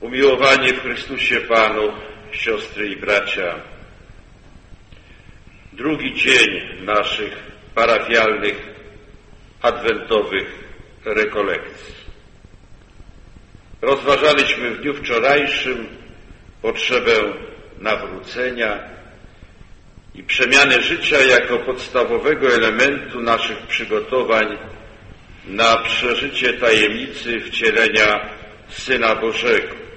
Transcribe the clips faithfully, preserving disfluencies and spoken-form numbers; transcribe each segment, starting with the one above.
Umiłowani w Chrystusie Panu, siostry i bracia, drugi dzień naszych parafialnych, adwentowych rekolekcji. Rozważaliśmy w dniu wczorajszym potrzebę nawrócenia i przemiany życia jako podstawowego elementu naszych przygotowań na przeżycie tajemnicy wcielenia Syna Bożego.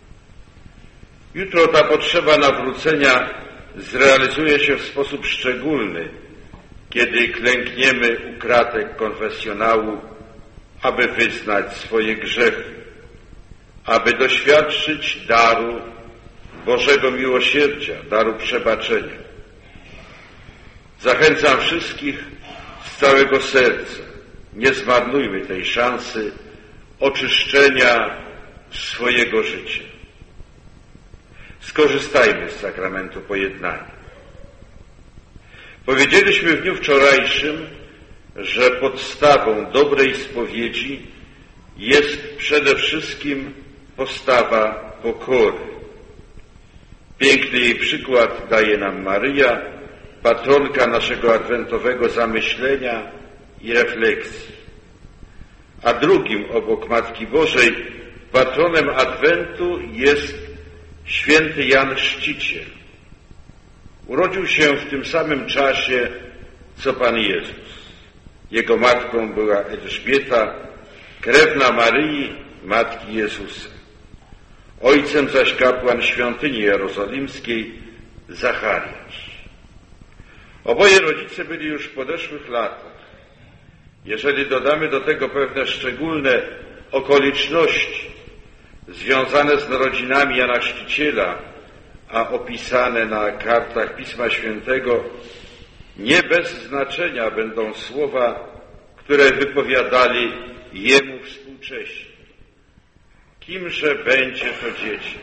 Jutro ta potrzeba nawrócenia zrealizuje się w sposób szczególny, kiedy klękniemy u kratek konfesjonału, aby wyznać swoje grzechy, aby doświadczyć daru Bożego miłosierdzia, daru przebaczenia. Zachęcam wszystkich z całego serca, nie zmarnujmy tej szansy oczyszczenia swojego życia. Skorzystajmy z sakramentu pojednania. Powiedzieliśmy w dniu wczorajszym, że podstawą dobrej spowiedzi jest przede wszystkim postawa pokory. Piękny jej przykład daje nam Maryja, patronka naszego adwentowego zamyślenia i refleksji. A drugim obok Matki Bożej patronem Adwentu jest święty Jan Chrzciciel. Urodził się w tym samym czasie, co Pan Jezus. Jego matką była Elżbieta, krewna Maryi, matki Jezusa. Ojcem zaś kapłan świątyni jerozolimskiej, Zachariasz. Oboje rodzice byli już w podeszłych latach. Jeżeli dodamy do tego pewne szczególne okoliczności związane z narodzinami Jana Chrzciciela, a opisane na kartach Pisma Świętego, nie bez znaczenia będą słowa, które wypowiadali jemu współcześni. Kimże będzie to dziecię?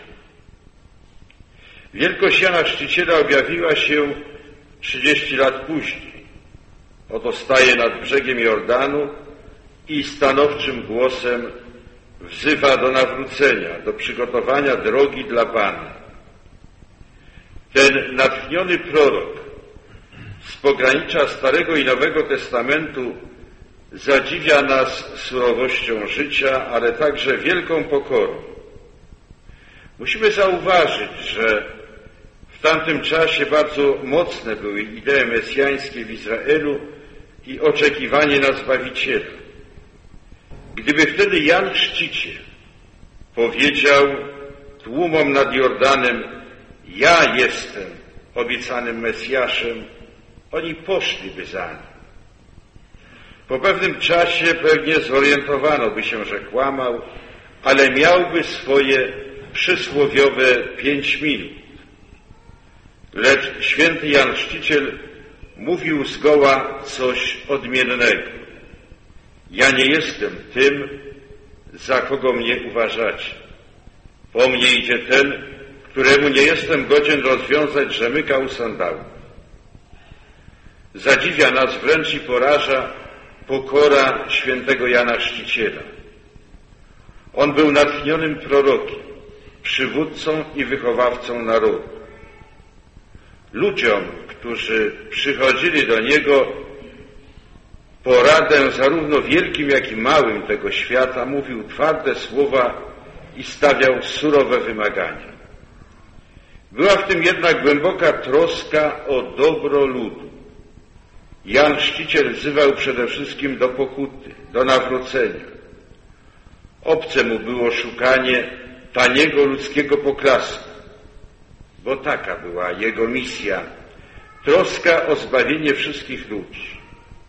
Wielkość Jana Chrzciciela objawiła się trzydzieści lat później. Oto staje nad brzegiem Jordanu i stanowczym głosem wzywa do nawrócenia, do przygotowania drogi dla Pana. Ten natchniony prorok z pogranicza Starego i Nowego Testamentu zadziwia nas surowością życia, ale także wielką pokorą. Musimy zauważyć, że w tamtym czasie bardzo mocne były idee mesjańskie w Izraelu i oczekiwanie na Zbawiciela. Gdyby wtedy Jan Chrzciciel powiedział tłumom nad Jordanem: ja jestem obiecanym Mesjaszem, oni poszliby za nim. Po pewnym czasie pewnie zorientowano by się, że kłamał, ale miałby swoje przysłowiowe pięć minut. Lecz święty Jan Chrzciciel mówił zgoła coś odmiennego. Ja nie jestem tym, za kogo mnie uważacie. Po mnie idzie ten, któremu nie jestem godzien rozwiązać rzemyka u sandałów. Zadziwia nas wręcz i poraża pokora świętego Jana Chrzciciela. On był natchnionym prorokiem, przywódcą i wychowawcą narodu. Ludziom, którzy przychodzili do niego po radę zarówno wielkim, jak i małym tego świata, mówił twarde słowa i stawiał surowe wymagania. Była w tym jednak głęboka troska o dobro ludu. Jan Chrzciciel wzywał przede wszystkim do pokuty, do nawrócenia. Obce mu było szukanie taniego ludzkiego poklasku, bo taka była jego misja, troska o zbawienie wszystkich ludzi.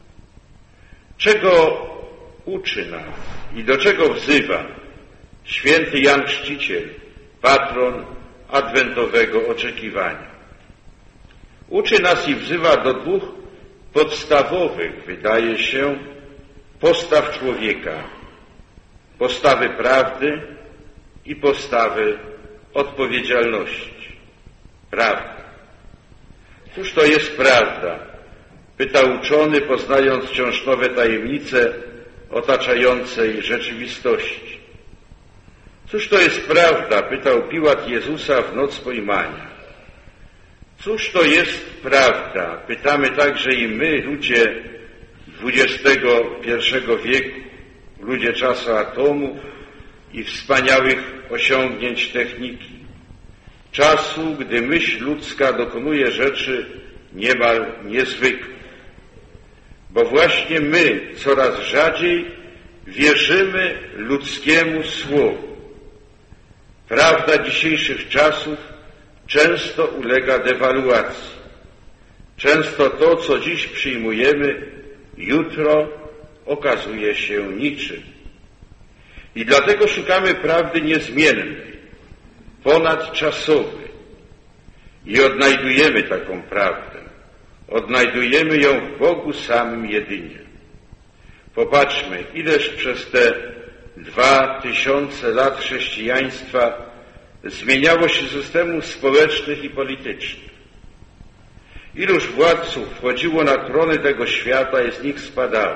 Czego uczy nas i do czego wzywa święty Jan Chrzciciel, patron adwentowego oczekiwania? Uczy nas i wzywa do dwóch podstawowych, wydaje się, postaw człowieka. Postawy prawdy i postawy odpowiedzialności. Prawda. Cóż to jest prawda? Pyta uczony, poznając wciąż nowe tajemnice otaczającej rzeczywistości. Cóż to jest prawda? Pytał Piłat Jezusa w noc pojmania. Cóż to jest prawda? Pytamy także i my, ludzie dwudziestego pierwszego wieku, ludzie czasu atomów i wspaniałych osiągnięć techniki. Czasu, gdy myśl ludzka dokonuje rzeczy niemal niezwykłych. Bo właśnie my coraz rzadziej wierzymy ludzkiemu słowu. Prawda dzisiejszych czasów często ulega dewaluacji. Często to, co dziś przyjmujemy, jutro okazuje się niczym. I dlatego szukamy prawdy niezmiennej, ponadczasowej. I odnajdujemy taką prawdę. Odnajdujemy ją w Bogu samym jedynie. Popatrzmy, ileż przez te dwa tysiące lat chrześcijaństwa zmieniało się systemów społecznych i politycznych. Iluż władców wchodziło na trony tego świata i z nich spadało.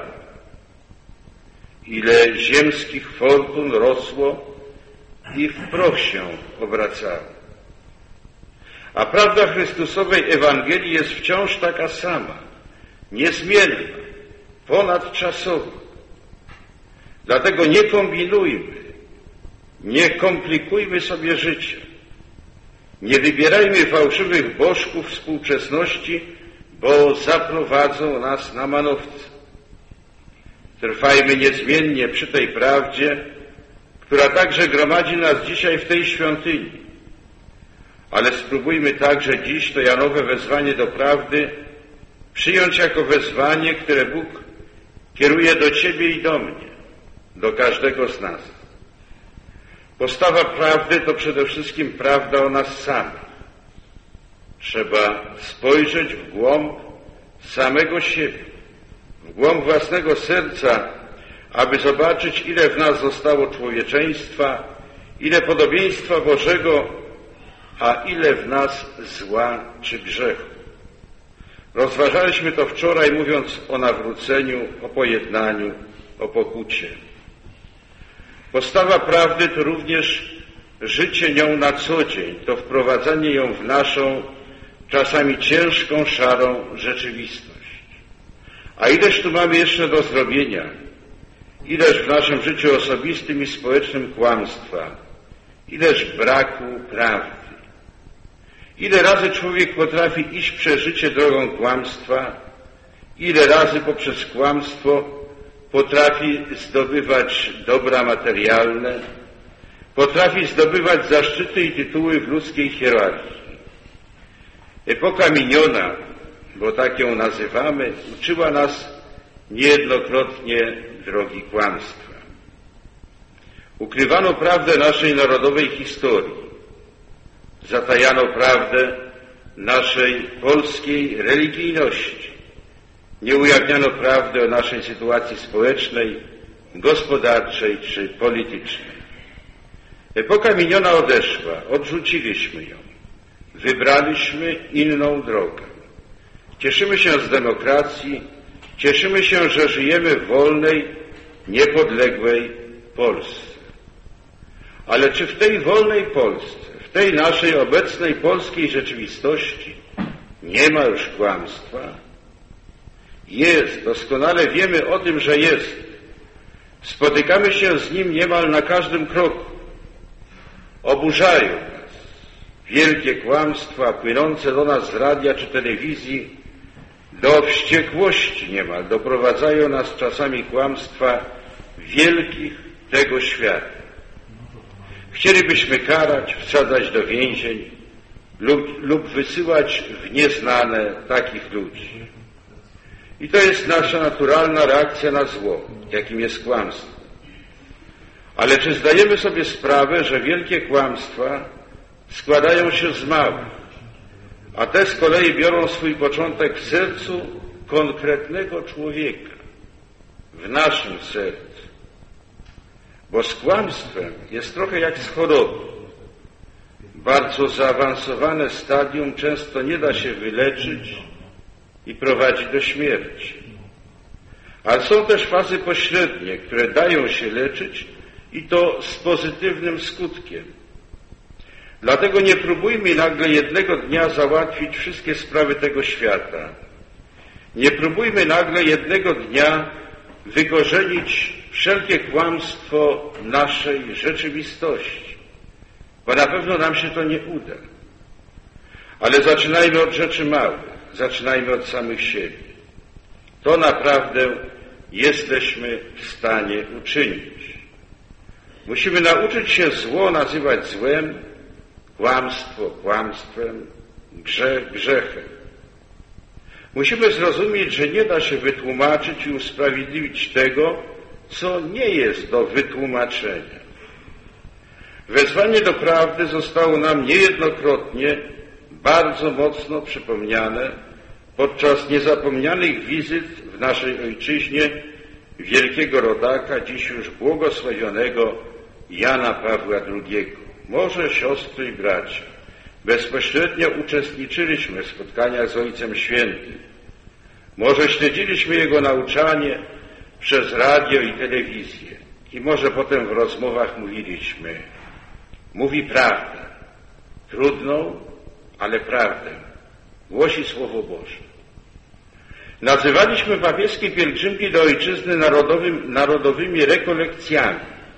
Ile ziemskich fortun rosło i w proch się obracało. A prawda Chrystusowej Ewangelii jest wciąż taka sama, niezmienna, ponadczasowa. Dlatego nie kombinujmy, nie komplikujmy sobie życia. Nie wybierajmy fałszywych bożków współczesności, bo zaprowadzą nas na manowce. Trwajmy niezmiennie przy tej prawdzie, która także gromadzi nas dzisiaj w tej świątyni. Ale spróbujmy także dziś to Janowe wezwanie do prawdy przyjąć jako wezwanie, które Bóg kieruje do Ciebie i do mnie, do każdego z nas. Postawa prawdy to przede wszystkim prawda o nas samych. Trzeba spojrzeć w głąb samego siebie, w głąb własnego serca, aby zobaczyć, ile w nas zostało człowieczeństwa, ile podobieństwa Bożego, a ile w nas zła czy grzechu. Rozważaliśmy to wczoraj, mówiąc o nawróceniu, o pojednaniu, o pokucie. Postawa prawdy to również życie nią na co dzień, to wprowadzanie ją w naszą, czasami ciężką, szarą rzeczywistość. A ileż tu mamy jeszcze do zrobienia, ileż w naszym życiu osobistym i społecznym kłamstwa, ileż braku prawdy. Ile razy człowiek potrafi iść przez życie drogą kłamstwa, ile razy poprzez kłamstwo potrafi zdobywać dobra materialne, potrafi zdobywać zaszczyty i tytuły w ludzkiej hierarchii. Epoka miniona, bo tak ją nazywamy, uczyła nas niejednokrotnie drogi kłamstwa. Ukrywano prawdę naszej narodowej historii, zatajano prawdę naszej polskiej religijności, nie ujawniano prawdy o naszej sytuacji społecznej, gospodarczej czy politycznej. Epoka miniona odeszła, odrzuciliśmy ją, wybraliśmy inną drogę. Cieszymy się z demokracji, cieszymy się, że żyjemy w wolnej, niepodległej Polsce. Ale czy w tej wolnej Polsce, w tej naszej obecnej polskiej rzeczywistości nie ma już kłamstwa? Jest, doskonale wiemy o tym, że jest. Spotykamy się z nim niemal na każdym kroku. Oburzają nas wielkie kłamstwa płynące do nas z radia czy telewizji, do wściekłości niemal doprowadzają nas czasami kłamstwa wielkich tego świata. Chcielibyśmy karać, wsadzać do więzień lub, lub wysyłać w nieznane takich ludzi. I to jest nasza naturalna reakcja na zło, jakim jest kłamstwo. Ale czy zdajemy sobie sprawę, że wielkie kłamstwa składają się z małych, a te z kolei biorą swój początek w sercu konkretnego człowieka, w naszym sercu? Bo z kłamstwem jest trochę jak z chorobą. Bardzo zaawansowane stadium często nie da się wyleczyć i prowadzi do śmierci. Ale są też fazy pośrednie, które dają się leczyć i to z pozytywnym skutkiem. Dlatego nie próbujmy nagle jednego dnia załatwić wszystkie sprawy tego świata. Nie próbujmy nagle jednego dnia wykorzenić wszelkie kłamstwo naszej rzeczywistości, bo na pewno nam się to nie uda. Ale zaczynajmy od rzeczy małych, zaczynajmy od samych siebie. To naprawdę jesteśmy w stanie uczynić. Musimy nauczyć się zło nazywać złem, kłamstwo kłamstwem, grzech grzechem. Musimy zrozumieć, że nie da się wytłumaczyć i usprawiedliwić tego, co nie jest do wytłumaczenia. Wezwanie do prawdy zostało nam niejednokrotnie bardzo mocno przypomniane podczas niezapomnianych wizyt w naszej ojczyźnie wielkiego rodaka, dziś już błogosławionego Jana Pawła drugiego. Może, siostry i bracia, bezpośrednio uczestniczyliśmy w spotkaniach z Ojcem Świętym. Może śledziliśmy Jego nauczanie przez radio i telewizję. I może potem w rozmowach mówiliśmy: mówi prawdę, trudną, ale prawdę. Głosi Słowo Boże. Nazywaliśmy papieskie pielgrzymki do ojczyzny narodowym, narodowymi rekolekcjami.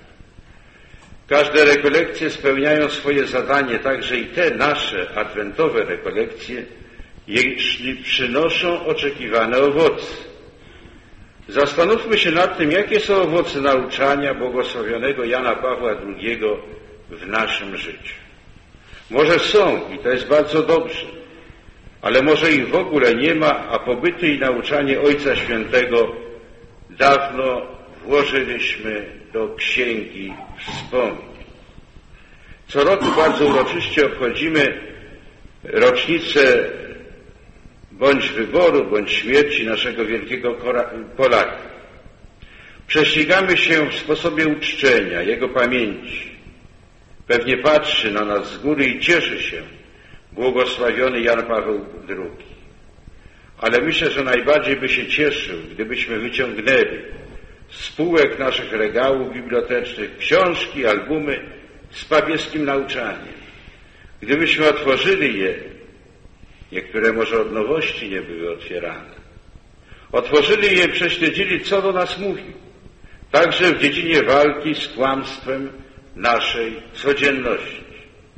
Każde rekolekcje spełniają swoje zadanie, także i te nasze adwentowe rekolekcje, jeśli przynoszą oczekiwane owoce. Zastanówmy się nad tym, jakie są owoce nauczania błogosławionego Jana Pawła drugiego w naszym życiu. Może są, i to jest bardzo dobrze, ale może ich w ogóle nie ma, a pobyty i nauczanie Ojca Świętego dawno włożyliśmy do księgi wspomnień. Co roku bardzo uroczyście obchodzimy rocznicę bądź wyboru, bądź śmierci naszego wielkiego Polaka. Prześcigamy się w sposobie uczczenia Jego pamięci. Pewnie patrzy na nas z góry i cieszy się błogosławiony Jan Paweł drugi. Ale myślę, że najbardziej by się cieszył, gdybyśmy wyciągnęli z półek naszych regałów bibliotecznych książki, albumy z papieskim nauczaniem. Gdybyśmy otworzyli je, niektóre może od nowości nie były otwierane, otworzyli je i prześledzili, co do nas mówi, także w dziedzinie walki z kłamstwem naszej codzienności.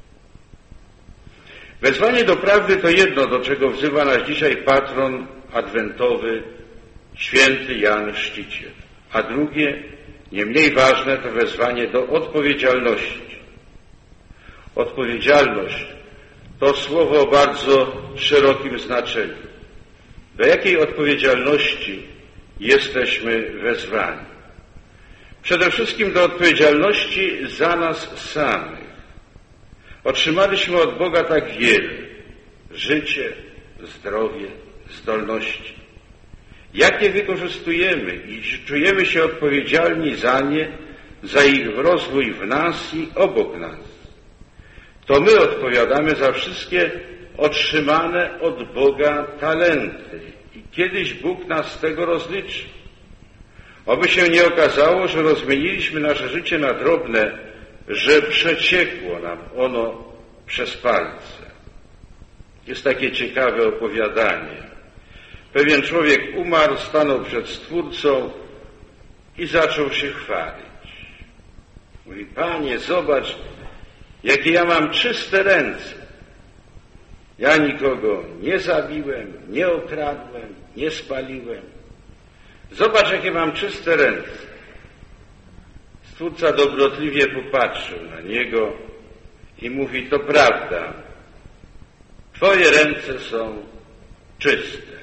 Wezwanie do prawdy to jedno, do czego wzywa nas dzisiaj patron adwentowy, święty Jan Chrzciciel. A drugie, nie mniej ważne, to wezwanie do odpowiedzialności. Odpowiedzialność to słowo o bardzo szerokim znaczeniu. Do jakiej odpowiedzialności jesteśmy wezwani? Przede wszystkim do odpowiedzialności za nas samych. Otrzymaliśmy od Boga tak wiele: życie, zdrowie, zdolności. Jak je wykorzystujemy i czujemy się odpowiedzialni za nie, za ich rozwój w nas i obok nas. To my odpowiadamy za wszystkie otrzymane od Boga talenty i kiedyś Bóg nas z tego rozliczy. Oby się nie okazało, że rozmieniliśmy nasze życie na drobne, że przeciekło nam ono przez palce. Jest takie ciekawe opowiadanie. Pewien człowiek umarł, stanął przed Stwórcą i zaczął się chwalić. Mówi: Panie, zobacz, jakie ja mam czyste ręce. Ja nikogo nie zabiłem, nie okradłem, nie spaliłem. Zobacz, jakie mam czyste ręce. Stwórca dobrotliwie popatrzył na niego i mówi: to prawda, twoje ręce są czyste,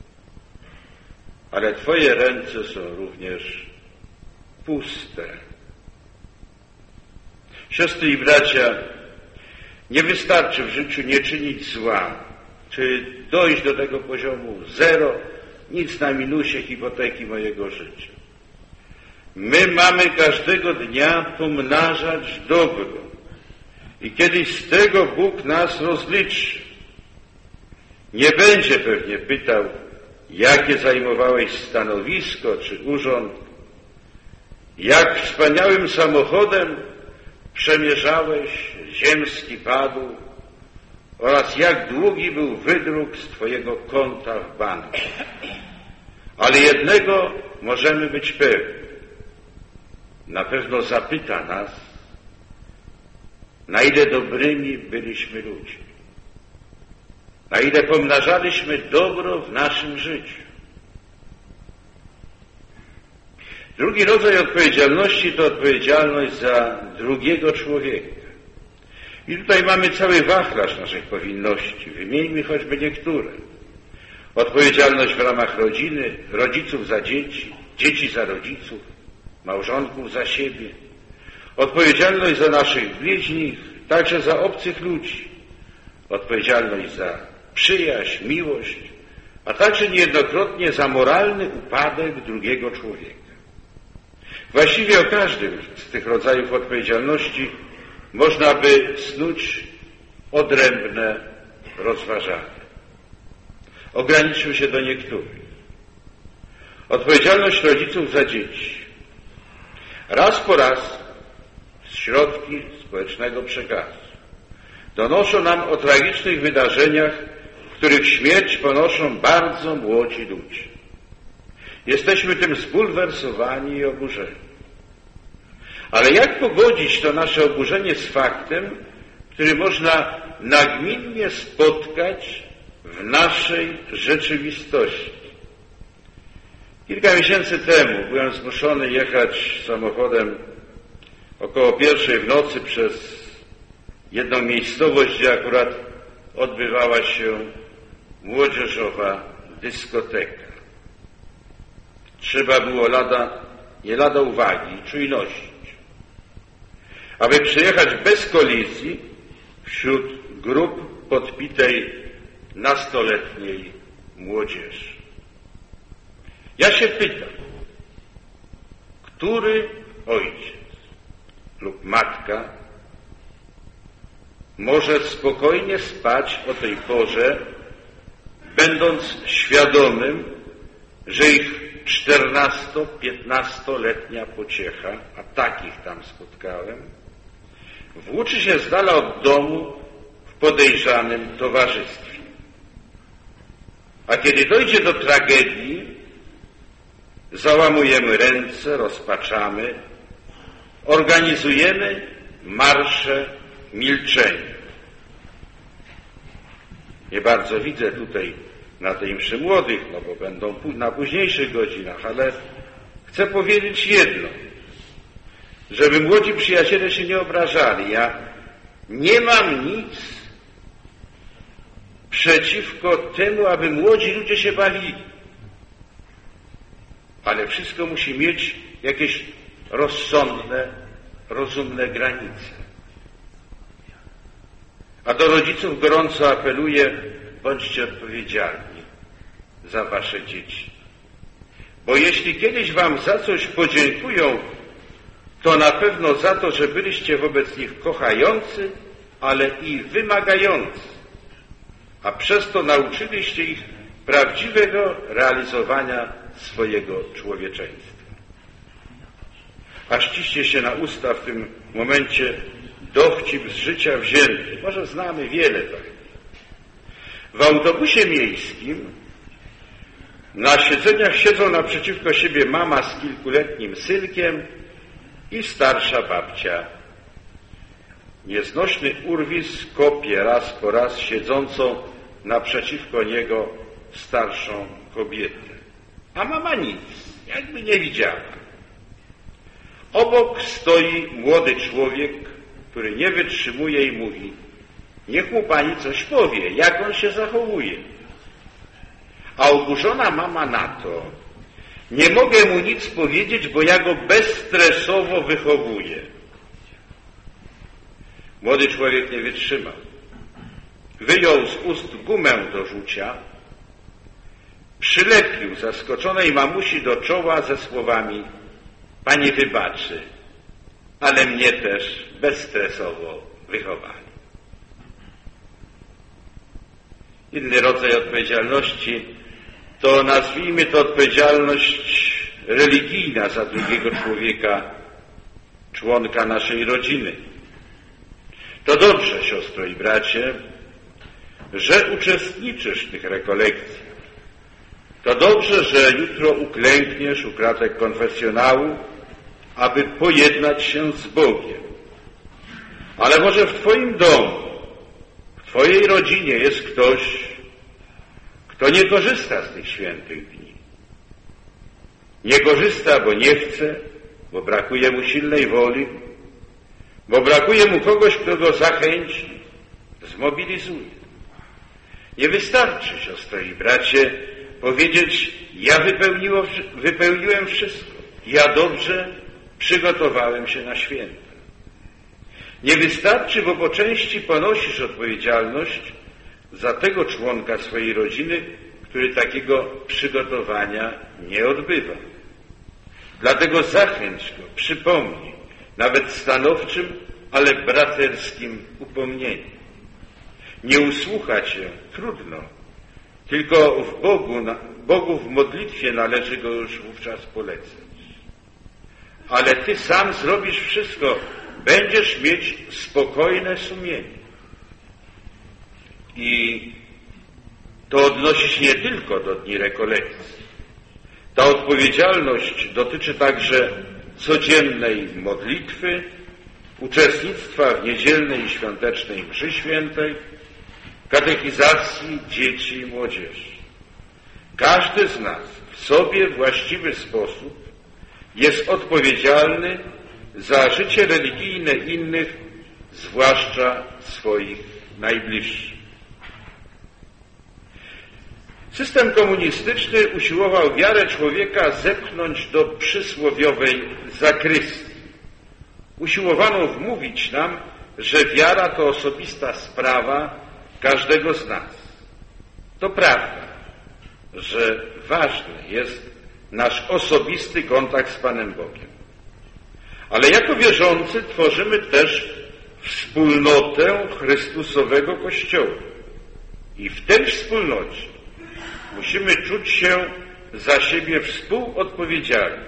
ale twoje ręce są również puste. Siostry i bracia, nie wystarczy w życiu nie czynić zła, czy dojść do tego poziomu zero, nic na minusie hipoteki mojego życia. My mamy każdego dnia pomnażać dobro i kiedyś z tego Bóg nas rozliczy. Nie będzie pewnie pytał, jakie zajmowałeś stanowisko czy urząd, Jak wspaniałym samochodem przemierzałeś ziemski padł oraz jak długi był wydruk z twojego konta w banku. Ale jednego możemy być pewni. Na pewno zapyta nas, na ile dobrymi byliśmy ludźmi, na ile pomnażaliśmy dobro w naszym życiu. Drugi rodzaj odpowiedzialności to odpowiedzialność za drugiego człowieka. I tutaj mamy cały wachlarz naszych powinności. Wymieńmy choćby niektóre. Odpowiedzialność w ramach rodziny, rodziców za dzieci, dzieci za rodziców, małżonków za siebie. Odpowiedzialność za naszych bliźnich, także za obcych ludzi. Odpowiedzialność za przyjaźń, miłość, a także niejednokrotnie za moralny upadek drugiego człowieka. Właściwie o każdym z tych rodzajów odpowiedzialności można by snuć odrębne rozważania. Ograniczmy się do niektórych. Odpowiedzialność rodziców za dzieci. Raz po raz środki społecznego przekazu donoszą nam o tragicznych wydarzeniach, w których śmierć ponoszą bardzo młodzi ludzie. Jesteśmy tym zbulwersowani i oburzeni. Ale jak pogodzić to nasze oburzenie z faktem, który można nagminnie spotkać w naszej rzeczywistości? Kilka miesięcy temu byłem zmuszony jechać samochodem około pierwszej w nocy przez jedną miejscowość, gdzie akurat odbywała się młodzieżowa dyskoteka. Trzeba było lada, nie lada uwagi i czujności, aby przejechać bez kolizji wśród grup podpitej nastoletniej młodzieży. Ja się pytam, który ojciec lub matka może spokojnie spać o tej porze, będąc świadomym, że ich czternasto-piętnastoletnia pociecha, a takich tam spotkałem, włóczy się z dala od domu w podejrzanym towarzystwie. A kiedy dojdzie do tragedii, załamujemy ręce, rozpaczamy, organizujemy marsze milczenia. Nie bardzo widzę tutaj na tej mszy młodych, no bo będą na późniejszych godzinach, ale chcę powiedzieć jedno, żeby młodzi przyjaciele się nie obrażali. Ja nie mam nic przeciwko temu, aby młodzi ludzie się bawili, ale wszystko musi mieć jakieś rozsądne, rozumne granice. A do rodziców gorąco apeluję, bądźcie odpowiedzialni za wasze dzieci. Bo jeśli kiedyś wam za coś podziękują, to na pewno za to, że byliście wobec nich kochający, ale i wymagający, a przez to nauczyliście ich prawdziwego realizowania swojego człowieczeństwa. A ściście się na usta w tym momencie dowcip z życia wzięty. Może znamy wiele takich. W autobusie miejskim na siedzeniach siedzą naprzeciwko siebie mama z kilkuletnim synkiem i starsza babcia. Nieznośny urwis kopie raz po raz siedzącą naprzeciwko niego starszą kobietę. A mama nic, jakby nie widziała. Obok stoi młody człowiek, który nie wytrzymuje i mówi: niech mu pani coś powie, jak on się zachowuje. A oburzona mama na to: nie mogę mu nic powiedzieć, bo ja go bezstresowo wychowuję. Młody człowiek nie wytrzymał. Wyjął z ust gumę do rzucia, przylepił zaskoczonej mamusi do czoła ze słowami: pani wybaczy, ale mnie też bezstresowo wychowali. Inny rodzaj odpowiedzialności to, nazwijmy to, odpowiedzialność religijna za drugiego człowieka, członka naszej rodziny. To dobrze, siostro i bracie, że uczestniczysz w tych rekolekcjach. To dobrze, że jutro uklękniesz u kratek konfesjonału, aby pojednać się z Bogiem. Ale może w Twoim domu, w Twojej rodzinie jest ktoś, kto nie korzysta z tych świętych dni. Nie korzysta, bo nie chce, bo brakuje mu silnej woli, bo brakuje mu kogoś, kto go zachęci, zmobilizuje. Nie wystarczy, siostro i bracie, powiedzieć: ja wypełniłem wszystko, ja dobrze przygotowałem się na święta. Nie wystarczy, bo po części ponosisz odpowiedzialność za tego członka swojej rodziny, który takiego przygotowania nie odbywa. Dlatego zachęć go, przypomnij, nawet stanowczym, ale braterskim upomnieniem. Nie usłucha Cię, trudno, tylko w Bogu, Bogu w modlitwie należy go już wówczas polecać. Ale Ty sam zrobisz wszystko, będziesz mieć spokojne sumienie. I to odnosi się nie tylko do dni rekolekcji. Ta odpowiedzialność dotyczy także codziennej modlitwy, uczestnictwa w niedzielnej i świątecznej mszy świętej, katechizacji dzieci i młodzieży. Każdy z nas w sobie właściwy sposób jest odpowiedzialny za życie religijne innych, zwłaszcza swoich najbliższych. System komunistyczny usiłował wiarę człowieka zepchnąć do przysłowiowej zakrystii. Usiłowano wmówić nam, że wiara to osobista sprawa każdego z nas. To prawda, że ważny jest nasz osobisty kontakt z Panem Bogiem. Ale jako wierzący tworzymy też wspólnotę Chrystusowego Kościoła. I w tej wspólnocie musimy czuć się za siebie współodpowiedzialni.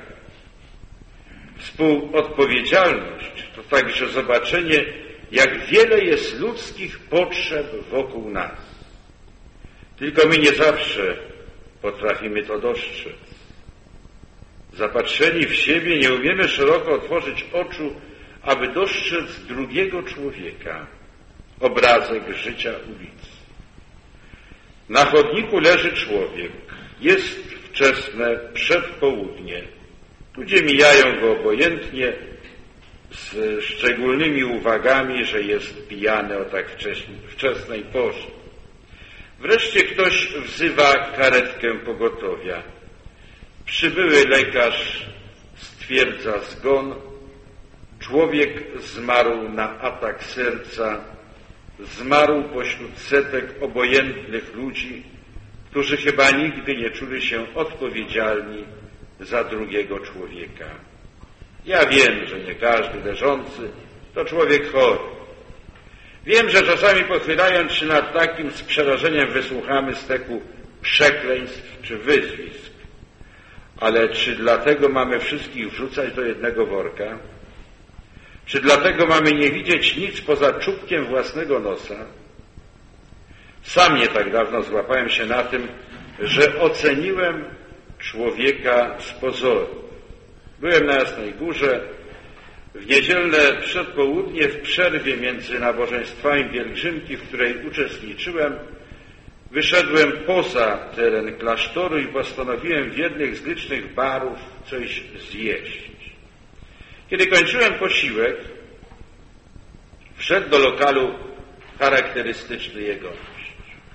Współodpowiedzialność to także zobaczenie, jak wiele jest ludzkich potrzeb wokół nas. Tylko my nie zawsze potrafimy to dostrzec. Zapatrzeni w siebie nie umiemy szeroko otworzyć oczu, aby dostrzec drugiego człowieka, obrazek życia ulicy. Na chodniku leży człowiek, jest wczesne przedpołudnie. Ludzie mijają go obojętnie, z szczególnymi uwagami, że jest pijany o tak wczesnej porze. Wreszcie ktoś wzywa karetkę pogotowia. Przybyły lekarz stwierdza zgon. Człowiek zmarł na atak serca. Zmarł pośród setek obojętnych ludzi, którzy chyba nigdy nie czuli się odpowiedzialni za drugiego człowieka. Ja wiem, że nie każdy leżący to człowiek chory. Wiem, że czasami pochylając się nad takim z przerażeniem wysłuchamy steku przekleństw czy wyzwisk. Ale czy dlatego mamy wszystkich wrzucać do jednego worka? Czy dlatego mamy nie widzieć nic poza czubkiem własnego nosa? Sam nie tak dawno złapałem się na tym, że oceniłem człowieka z pozoru. Byłem na Jasnej Górze, w niedzielne przedpołudnie w przerwie między nabożeństwami pielgrzymki, w której uczestniczyłem, wyszedłem poza teren klasztoru i postanowiłem w jednych z licznych barów coś zjeść. Kiedy kończyłem posiłek, wszedł do lokalu charakterystyczny jegomość.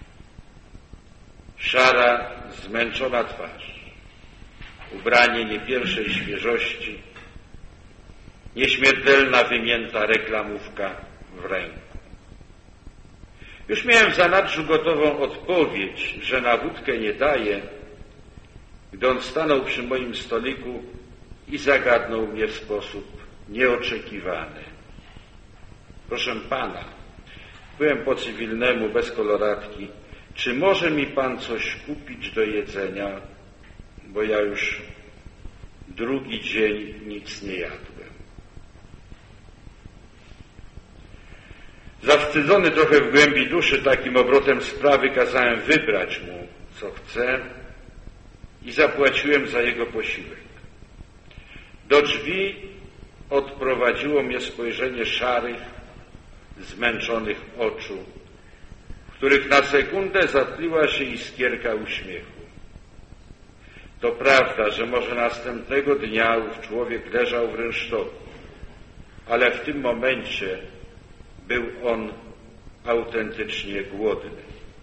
Szara, zmęczona twarz, ubranie nie pierwszej świeżości, nieśmiertelna wymięta reklamówka w ręku. Już miałem w zanadrzu gotową odpowiedź, że na wódkę nie daje, gdy on stanął przy moim stoliku i zagadnął mnie w sposób nieoczekiwany. Proszę pana, byłem po cywilnemu, bez koloratki, czy może mi pan coś kupić do jedzenia, bo ja już drugi dzień nic nie jadłem. Zawstydzony trochę w głębi duszy takim obrotem sprawy, kazałem wybrać mu, co chce i zapłaciłem za jego posiłek. Do drzwi odprowadziło mnie spojrzenie szarych, zmęczonych oczu, w których na sekundę zatliła się iskierka uśmiechu. To prawda, że może następnego dnia ów człowiek leżał w rynsztoku, ale w tym momencie był on autentycznie głodny.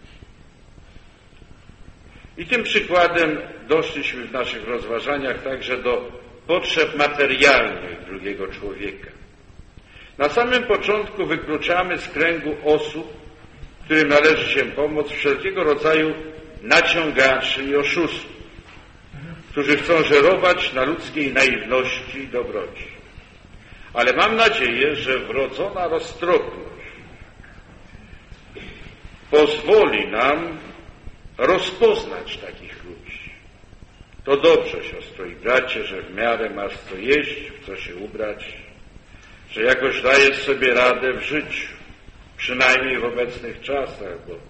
I tym przykładem doszliśmy w naszych rozważaniach także do potrzeb materialnych drugiego człowieka. Na samym początku wykluczamy z kręgu osób, którym należy się pomóc, wszelkiego rodzaju naciągaczy i oszustów, którzy chcą żerować na ludzkiej naiwności i dobroci. Ale mam nadzieję, że wrodzona roztropność pozwoli nam rozpoznać takich ludzi. To dobrze, siostro i bracie, że w miarę masz co jeść, w co się ubrać, że jakoś dajesz sobie radę w życiu, przynajmniej w obecnych czasach, bo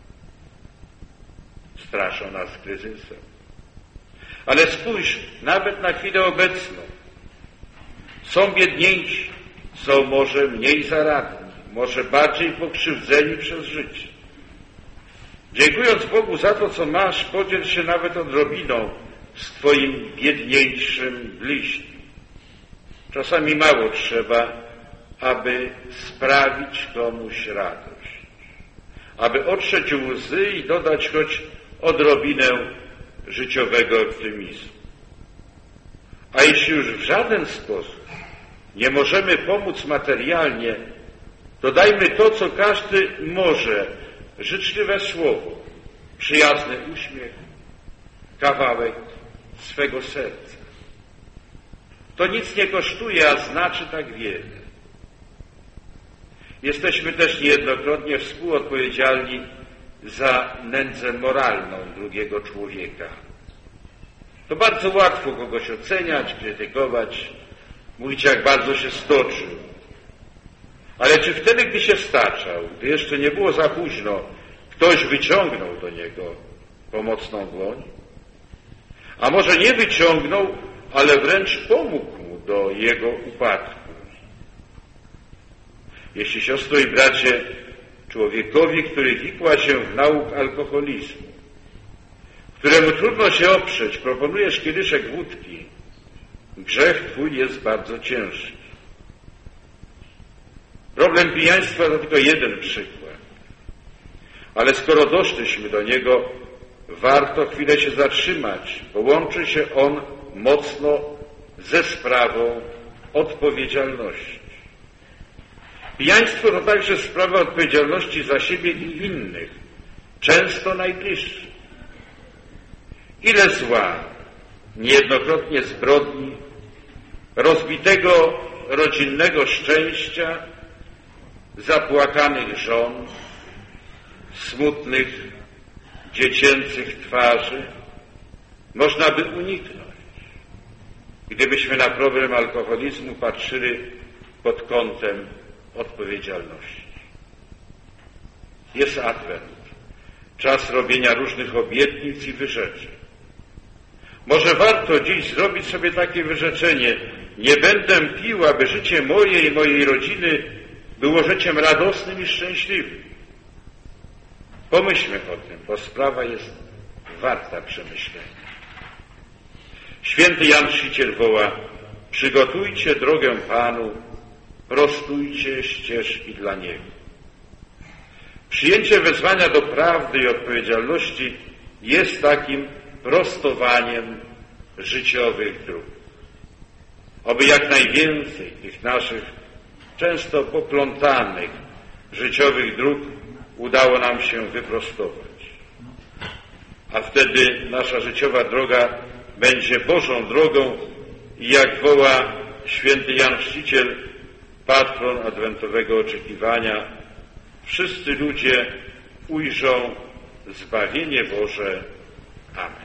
straszą nas kryzysem. Ale spójrz, nawet na chwilę obecną, są biedniejsi, są może mniej zaradni, może bardziej pokrzywdzeni przez życie. Dziękując Bogu za to, co masz, podziel się nawet odrobiną z Twoim biedniejszym bliźnim. Czasami mało trzeba, aby sprawić komuś radość, aby otrzeć łzy i dodać choć odrobinę życiowego optymizmu. A jeśli już w żaden sposób nie możemy pomóc materialnie, to dajmy to, co każdy może, życzliwe słowo, przyjazny uśmiech, kawałek swego serca. To nic nie kosztuje, a znaczy tak wiele. Jesteśmy też niejednokrotnie współodpowiedzialni za nędzę moralną drugiego człowieka. To bardzo łatwo kogoś oceniać, krytykować, mówić, jak bardzo się stoczył. Ale czy wtedy, gdy się staczał, gdy jeszcze nie było za późno, ktoś wyciągnął do niego pomocną dłoń? A może nie wyciągnął, ale wręcz pomógł mu do jego upadku? Jeśli, siostro i bracie, człowiekowi, który wikła się w nauk alkoholizmu, któremu trudno się oprzeć, proponujesz kieliszek wódki, grzech twój jest bardzo ciężki. Problem pijaństwa to tylko jeden przykład. Ale skoro doszliśmy do niego, warto chwilę się zatrzymać, bo łączy się on mocno ze sprawą odpowiedzialności. Pijaństwo to także sprawa odpowiedzialności za siebie i innych, często najbliższych. Ile zła, niejednokrotnie zbrodni, rozbitego rodzinnego szczęścia, zapłakanych żon, smutnych, dziecięcych twarzy można by uniknąć, gdybyśmy na problem alkoholizmu patrzyli pod kątem odpowiedzialności. Jest Adwent, czas robienia różnych obietnic i wyrzeczeń. Może warto dziś zrobić sobie takie wyrzeczenie: nie będę pił, aby życie moje i mojej rodziny było życiem radosnym i szczęśliwym. Pomyślmy o tym, bo sprawa jest warta przemyślenia. Święty Jan Chrzciciel woła: przygotujcie drogę Panu, prostujcie ścieżki dla Niego. Przyjęcie wezwania do prawdy i odpowiedzialności jest takim prostowaniem życiowych dróg. Oby jak najwięcej tych naszych często poplątanych życiowych dróg udało nam się wyprostować. A wtedy nasza życiowa droga będzie Bożą drogą i jak woła święty Jan Chrzciciel, patron adwentowego oczekiwania, wszyscy ludzie ujrzą zbawienie Boże. Amen.